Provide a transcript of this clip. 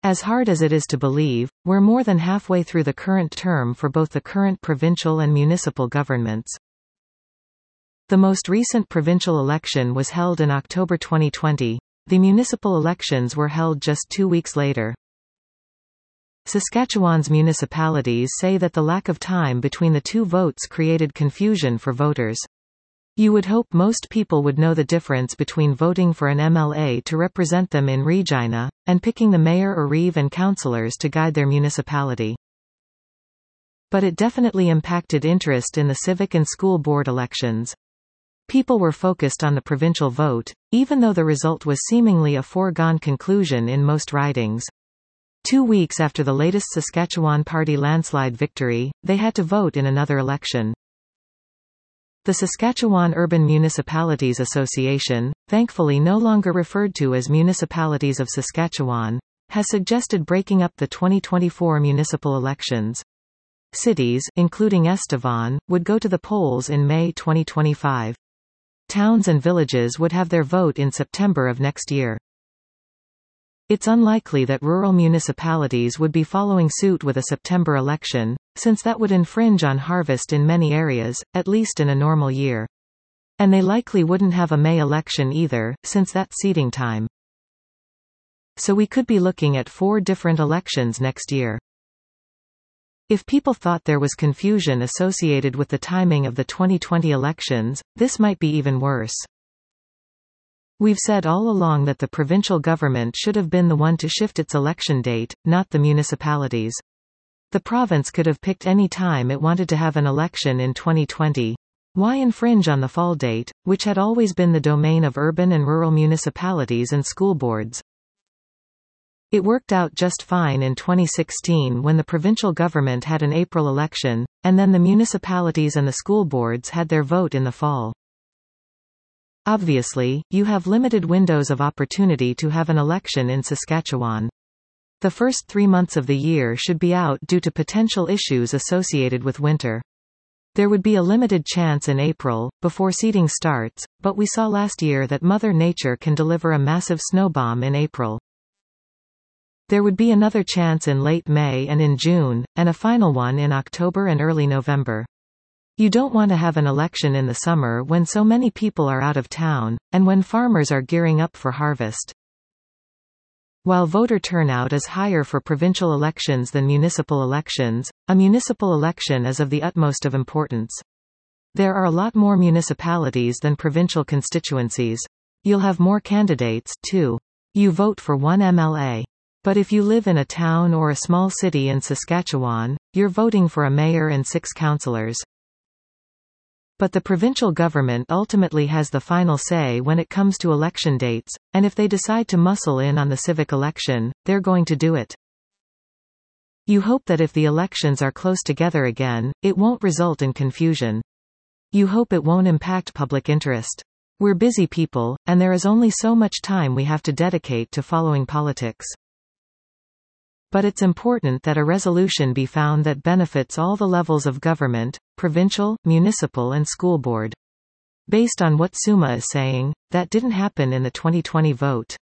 As hard as it is to believe, we're more than halfway through the current term for both the current provincial and municipal governments. The most recent provincial election was held in October 2020. The municipal elections were held just 2 weeks later. Saskatchewan's municipalities say that the lack of time between the two votes created confusion for voters. You would hope most people would know the difference between voting for an MLA to represent them in Regina, and picking the mayor or reeve and councillors to guide their municipality. But it definitely impacted interest in the civic and school board elections. People were focused on the provincial vote, even though the result was seemingly a foregone conclusion in most ridings. 2 weeks after the latest Saskatchewan Party landslide victory, they had to vote in another election. The Saskatchewan Urban Municipalities Association, thankfully no longer referred to as Municipalities of Saskatchewan, has suggested breaking up the 2024 municipal elections. Cities, including Estevan, would go to the polls in May 2025. Towns and villages would have their vote in September of next year. It's unlikely that rural municipalities would be following suit with a September election, since that would infringe on harvest in many areas, at least in a normal year. And they likely wouldn't have a May election either, since that's seeding time. So we could be looking at 4 different elections next year. If people thought there was confusion associated with the timing of the 2020 elections, this might be even worse. We've said all along that the provincial government should have been the one to shift its election date, not the municipalities. The province could have picked any time it wanted to have an election in 2020. Why infringe on the fall date, which had always been the domain of urban and rural municipalities and school boards? It worked out just fine in 2016 when the provincial government had an April election, and then the municipalities and the school boards had their vote in the fall. Obviously, you have limited windows of opportunity to have an election in Saskatchewan. The first 3 months of the year should be out due to potential issues associated with winter. There would be a limited chance in April, before seeding starts, but we saw last year that Mother Nature can deliver a massive snowbomb in April. There would be another chance in late May and in June, and a final one in October and early November. You don't want to have an election in the summer when so many people are out of town, and when farmers are gearing up for harvest. While voter turnout is higher for provincial elections than municipal elections, a municipal election is of the utmost of importance. There are a lot more municipalities than provincial constituencies. You'll have more candidates, too. You vote for one MLA. But if you live in a town or a small city in Saskatchewan, you're voting for a mayor and 6 councillors. But the provincial government ultimately has the final say when it comes to election dates, and if they decide to muscle in on the civic election, they're going to do it. You hope that if the elections are close together again, it won't result in confusion. You hope it won't impact public interest. We're busy people, and there is only so much time we have to dedicate to following politics. But it's important that a resolution be found that benefits all the levels of government, provincial, municipal and school board. Based on what Summa is saying, that didn't happen in the 2020 vote.